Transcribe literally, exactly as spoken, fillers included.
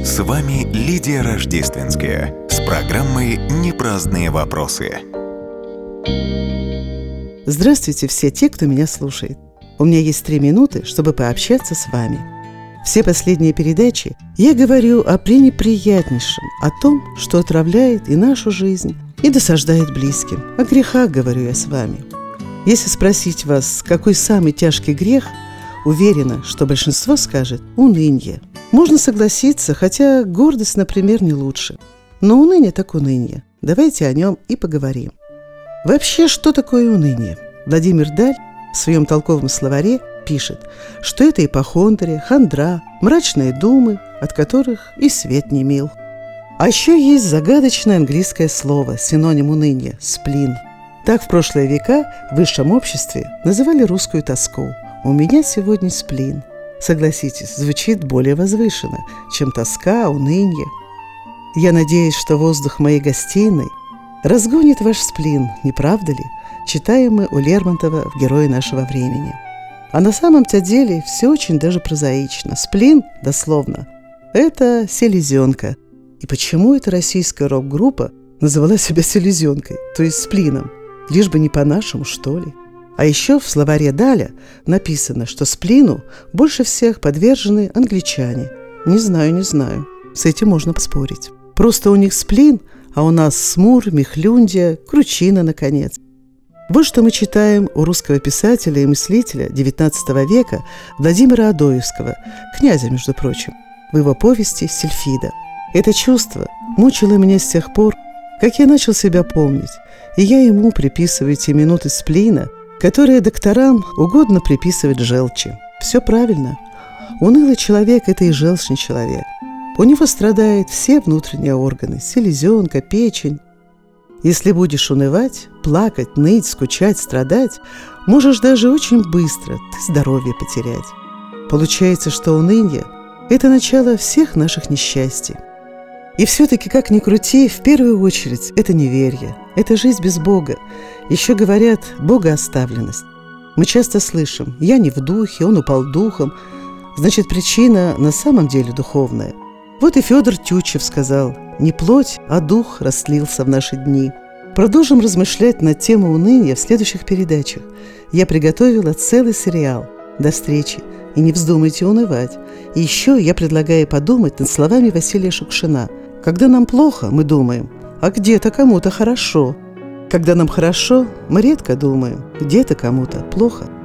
С вами Лидия Рождественская с программой «Непраздные вопросы». Здравствуйте все те, кто меня слушает. У меня есть три минуты, чтобы пообщаться с вами. Все последние передачи я говорю о пренеприятнейшем, о том, что отравляет и нашу жизнь, и досаждает близким. О грехах говорю я с вами. Если спросить вас, какой самый тяжкий грех, уверена, что большинство скажет «уныние». Можно согласиться, хотя гордость, например, не лучше. Но уныние так уныние. Давайте о нем и поговорим. Вообще, что такое уныние? Владимир Даль в своем толковом словаре пишет, что это ипохондрия, хандра, мрачные думы, от которых и свет не мил. А еще есть загадочное английское слово, синоним уныния – сплин. Так в прошлые века в высшем обществе называли русскую тоску. «У меня сегодня сплин». Согласитесь, звучит более возвышенно, чем тоска, уныние. Я надеюсь, что воздух моей гостиной разгонит ваш сплин, не правда ли? Читаем мы у Лермонтова в «Герое нашего времени». А на самом-то деле все очень даже прозаично. Сплин, дословно, это селезенка. И почему эта российская рок-группа называла себя селезенкой, то есть сплином? Лишь бы не по-нашему, что ли? А еще в словаре Даля написано, что сплину больше всех подвержены англичане. Не знаю, не знаю. С этим можно поспорить. Просто у них сплин, а у нас смур, михлюндия, кручина, наконец. Вот что мы читаем у русского писателя и мыслителя девятнадцатого века Владимира Адоевского, князя, между прочим, в его повести «Сильфида». Это чувство мучило меня с тех пор, как я начал себя помнить, и я ему приписываю те минуты сплина, которые докторам угодно приписывать желчи. Все правильно. Унылый человек – это и желчный человек. У него страдают все внутренние органы – селезенка, печень. Если будешь унывать, плакать, ныть, скучать, страдать, можешь даже очень быстро ты здоровье потерять. Получается, что уныние – это начало всех наших несчастий. И все-таки, как ни крути, в первую очередь это неверие, это жизнь без Бога. Еще говорят богооставленность. Мы часто слышим «я не в духе, он упал духом», значит, причина на самом деле духовная. Вот и Федор Тютчев сказал «не плоть, а дух растлился в наши дни». Продолжим размышлять над темой уныния в следующих передачах. Я приготовила целый сериал. До встречи. И не вздумайте унывать. И еще я предлагаю подумать над словами Василия Шукшина. Когда нам плохо, мы думаем, а где-то кому-то хорошо. Когда нам хорошо, мы редко думаем, где-то кому-то плохо.